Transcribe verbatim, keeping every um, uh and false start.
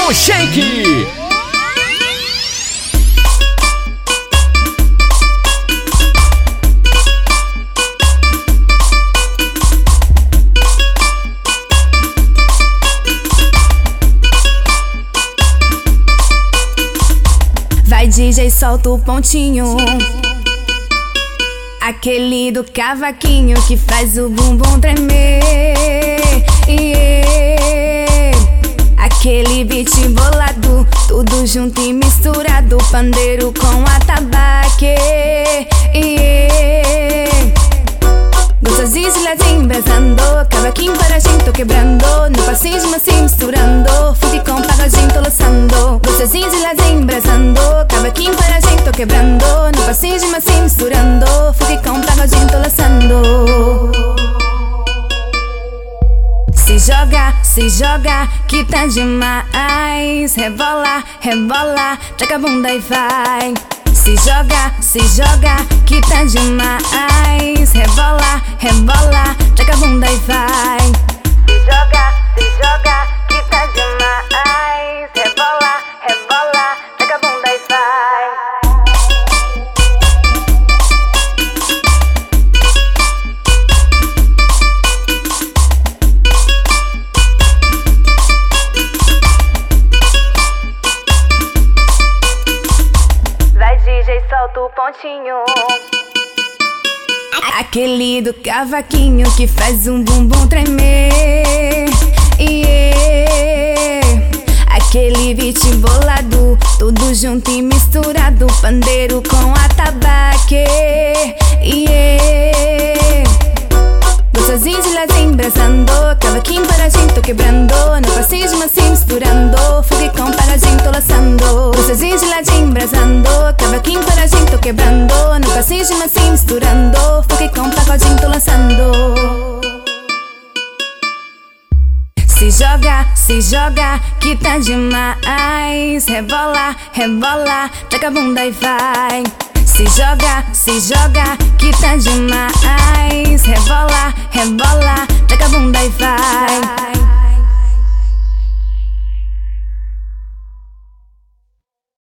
no shake. Vai D J, solta o pontinho, aquele do cavaquinho que faz o bumbum tremer. Yeah. Aquele beat bolado, tudo junto e misturado, pandeiro com atabaque. Yeah. Gostosinho de ladinho embrasando, cavaquinho para a gente tô quebrando, no passinho de mansinho misturando, funk com pagodinho tô lançando. Gostosinho de ladinho embrasando, cavaquinho para a gente tô quebrando, no passinho de mansinho misturando, funk com pagodinho tô lançando. Se joga, se joga, que tá demais. Rebola, rebola, joga a bunda e vai. Se joga, se joga, que tá demais. Rebola, rebola, joga a bunda e vai. Se joga, se joga, que tá demais. Rebola, rebola, joga a bunda e vai. D J, solta o pontinho, aquele do cavaquinho que faz um bumbum tremer. Yeah. Aquele beat bolado, tudo junto e misturado, pandeiro com atabaque. Yeah. Gostosinho de ladinho embrasando, cavaquinho para a gente tô quebrando, no passinho de mansinho misturando, funk com paradinho tô lançando. Gostosinho de ladinho embrasando, cavaquinho para a gente tô quebrando, no passinho de mansinho misturando, funk com pagodinho tô lançando. Se joga, se joga, que tá demais. Rebola, rebola, joga a bunda e vai. Se joga, se joga, que tá demais. Rebola, rebola, joga a bunda e vai.